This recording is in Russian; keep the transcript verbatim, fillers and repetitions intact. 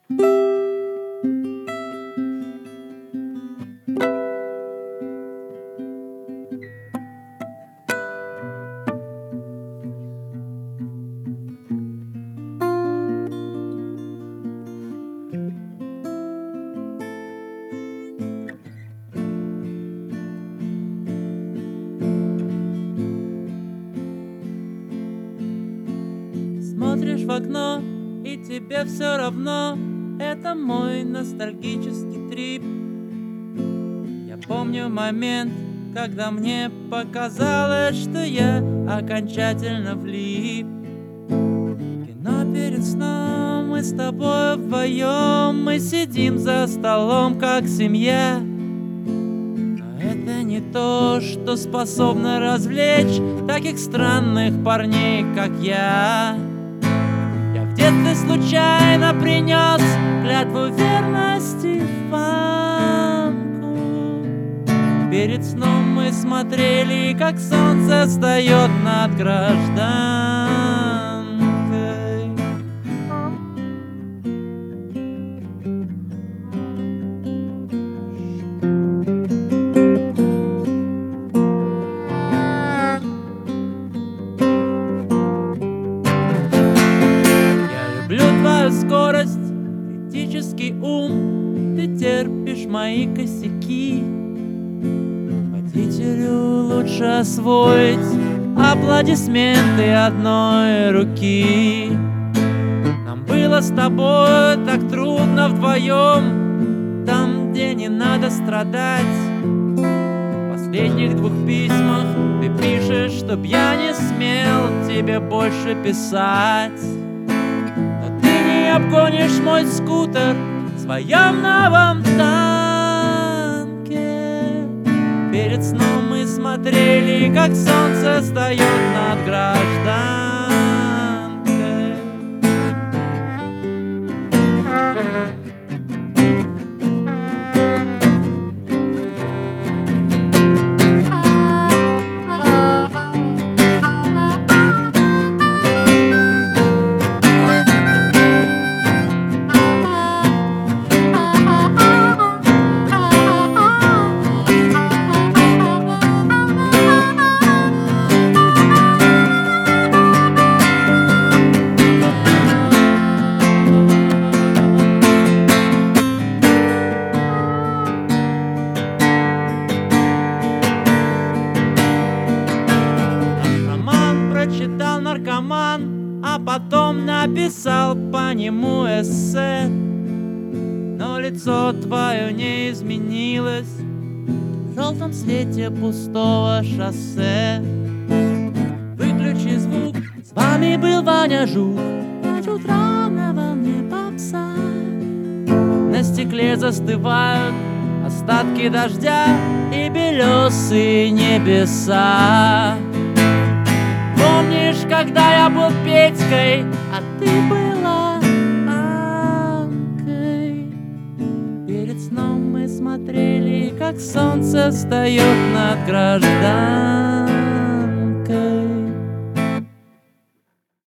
Смотришь в окно, и тебе все равно. Это мой ностальгический трип. Я помню момент, когда мне показалось, что я окончательно влип. Кино перед сном, мы с тобой вдвоем. Мы сидим за столом, как семья. Но это не то, что способно развлечь таких странных парней, как я. В детстве случайно принес клятву верности фанку. Перед сном мы смотрели, как солнце встает над гражданкой. Скорость, критический ум, ты терпишь мои косяки. Водителю лучше освоить аплодисменты одной руки. Нам было с тобой так трудно вдвоем, там, где не надо страдать. В последних двух письмах ты пишешь, чтоб я не смел тебе больше писать. Обгонишь мой скутер в своем новом танке. Перед сном мы смотрели, как солнце встает над гражданкой. Наркоман, а потом написал по нему эссе. Но лицо твое не изменилось в желтом свете пустого шоссе. Выключи звук, с вами был Ваня Жук. Ночь утра на волне попса. На стекле застывают остатки дождя и белесые небеса. Помнишь, когда я был Петькой, а ты была Анкой? Перед сном мы смотрели, как солнце встает над гражданкой.